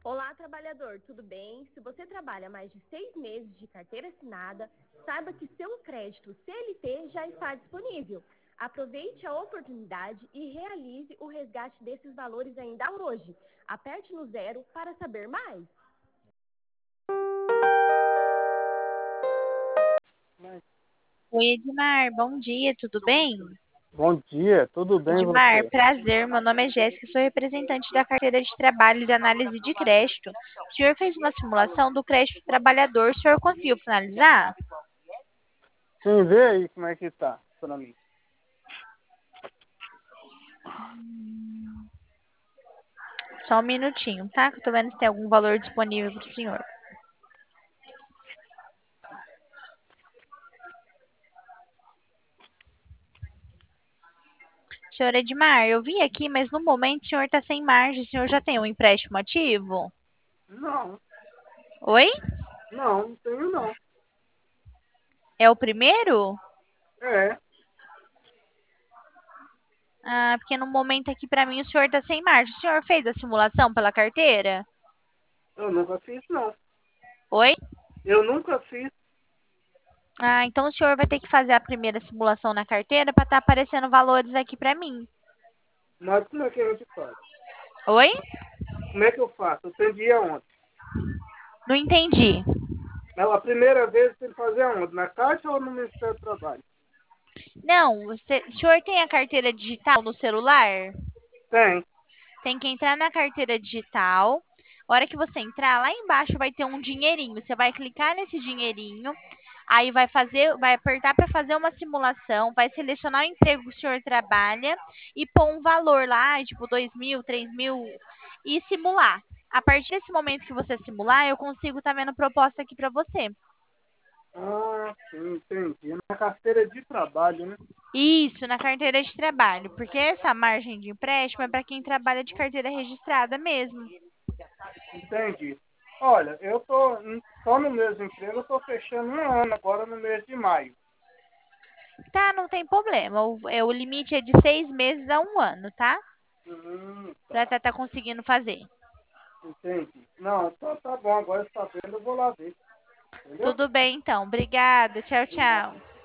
Olá, trabalhador, tudo bem? Se você trabalha mais de 6 meses de carteira assinada, saiba que seu crédito CLT já está disponível. Aproveite a oportunidade e realize o resgate desses valores ainda hoje. Aperte no 0 para saber mais. Oi, Edmar, bom dia, tudo bem? Bom dia, tudo bem Edmar, você? prazer, meu nome é Jéssica, sou representante da carteira de trabalho de análise de crédito. O senhor fez uma simulação do crédito trabalhador, o senhor conseguiu finalizar? Sim, vê aí como é que tá pra mim. Só um minutinho, tá? Que eu tô vendo se tem algum valor disponível para o senhor. Senhor Edmar, eu vi aqui, mas no momento o senhor está sem margem, o senhor já tem um empréstimo ativo? Não, Oi? não tenho não. É o primeiro? É, Ah, porque no momento aqui para mim o senhor está sem margem. O senhor fez a simulação pela carteira? eu nunca fiz não. Oi? Eu nunca fiz, Ah, então o senhor vai ter que fazer a primeira simulação na carteira para estar aparecendo valores aqui para mim. mas como é que a gente faz? Oi? Como é que eu faço? Eu atendi aonde? Não entendi. A primeira vez tem que fazer aonde? Na Caixa ou no Ministério do Trabalho? Não, o senhor tem a carteira digital no celular? Tem. Tem que entrar na carteira digital. A hora que você entrar, lá embaixo vai ter um dinheirinho. Você vai clicar nesse dinheirinho, aí vai apertar para fazer uma simulação, vai selecionar o emprego que o senhor trabalha e pôr um valor lá, tipo 2.000, 3.000 e simular. A partir desse momento que você simular, eu consigo estar vendo proposta aqui para você. Ah, sim, entendi. Na carteira de trabalho, né? Isso, na carteira de trabalho, porque essa margem de empréstimo é para quem trabalha de carteira registrada mesmo. Entendi. Olha, eu tô só no mesmo emprego, eu tô fechando um ano agora no mês de maio. Tá, não tem problema. O limite é de 6 meses a um ano, tá? Pra Tá. tá conseguindo fazer. Entendi. Não, então tá bom, agora sabendo, eu vou lá ver. Entendeu? Tudo bem, então. Obrigada. Tchau, De nada. tchau.